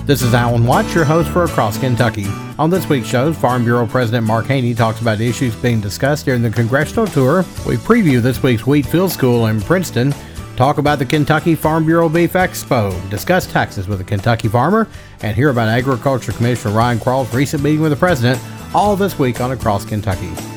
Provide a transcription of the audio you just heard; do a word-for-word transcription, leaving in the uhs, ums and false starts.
This is Alan Watts, your host for Across Kentucky. On this week's show, Farm Bureau President Mark Haney talks about issues being discussed during the congressional tour. We preview this week's Wheat Field School in Princeton, talk about the Kentucky Farm Bureau Beef Expo, discuss taxes with a Kentucky farmer, and hear about Agriculture Commissioner Ryan Quarles' recent meeting with the president, all this week on Across Kentucky.